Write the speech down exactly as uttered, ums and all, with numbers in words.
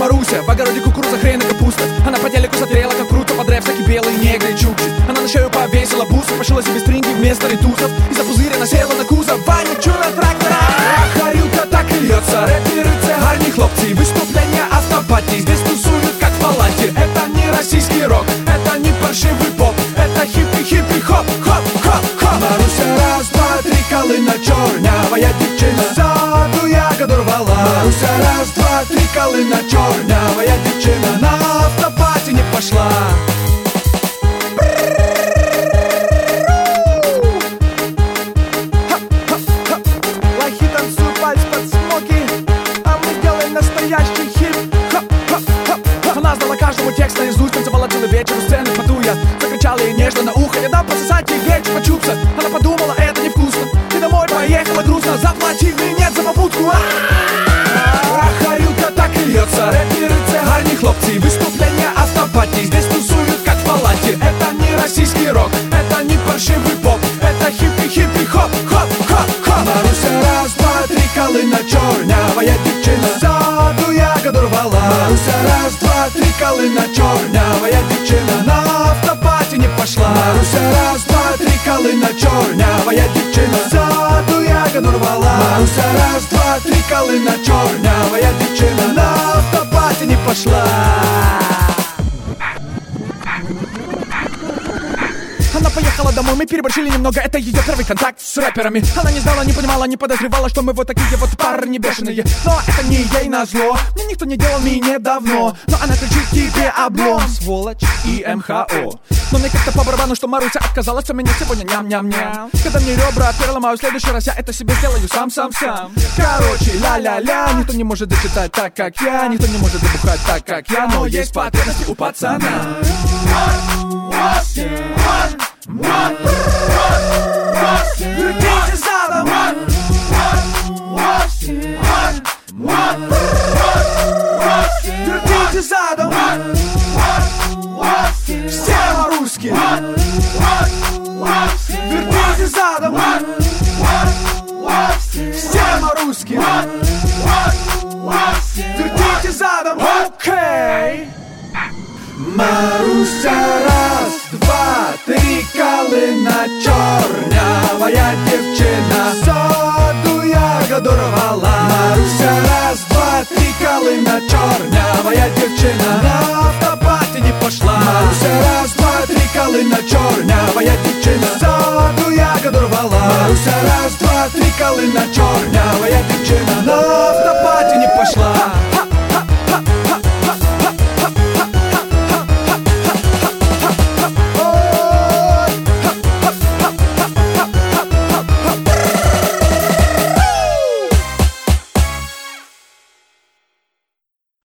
Маруся, в огороде кукуруза, хрен и капуста. Она по телеку смотрела, как круто подряд всякий белый негры и чукчи. Она на шею повесила бусы, пошила себе стринги вместо ритусов. И за пузыря насела на кузов Ваня чула трактора. Горілка так и льется, рэперы, цыгарні, хлопцы. Выступления автопати, здесь тусуют как в палате. Это не российский рок, это не паршивый поп, это хиппи-хиппи-хоп, хоп-хоп-хоп. Маруся, раз, два, три, калина чорнявая дівчина, ззаду ягоду рвала. Маруся, раз, два, три, калина чорнявая дівчина, на автопати не пошла. Лохи танцуют вальс под смоки, а мы делаем настоящий хип. Она знала каждого текста наизусть, танцевала целый вечер у сцены, потуя. Закричала ей нежно на ухо: я дам пососать ей вечер почупса. Она подумала, это невкусно, и домой поехала грустно. Заплати мне за попутку. Ах, горілка так и льется, рэперы, цыгарні, хлопцы. Выступления автопати, здесь тусуют как в палате. Это не российский рок, это не паршивый поп, это хиппи-хиппи-хоп, хоп-хоп-хоп. Маруся, раз, два, три, калина чорнявая дівчина, ззаду ягоду рвала. Маруся, раз, два, три, калина чорнявая дівчина, на автопати не пошла. Маруся, раз, два, три, калина чорнявая дівчина, ззаду ягоду рвала. Маруся, раз, два, три, калина чорнявая дівчина, на автопати не пошла. Она поехала домой, мы переборщили немного, это ее первый контакт с рэперами. Она не знала, не понимала, не подозревала, что мы вот такие вот парни бешеные. Но это не ей назло, мне никто не делал мине давно. Но она кричит тебе облом, сволочь и эм ха о. Но мне как-то по барабану, что Маруся отказалась от меня сегодня, ням-ням-ням. Когда мне ребра переломаю, в следующий раз я это себе сделаю сам-сам-сам. Короче, ля-ля-ля, никто не может зачитать так, как я, никто не может забухать так, как я, но есть потребности у пацана. Вертите задом, вертите задом, все по-русски. Вертите задом, все по-русски. Вертите задом, окей. Маруся, раз, два, три, калина чорнявая дівчина, ззаду ягоду рвала. Маруся, раз, два, три, калина чорнявая дівчина, на автопати не пошла. Маруся, раз, два, три, калина чорнявая дівчина, ззаду ягоду рвала. Маруся, раз, два, три, калина чорнявая дівчина, на автопати не пошла.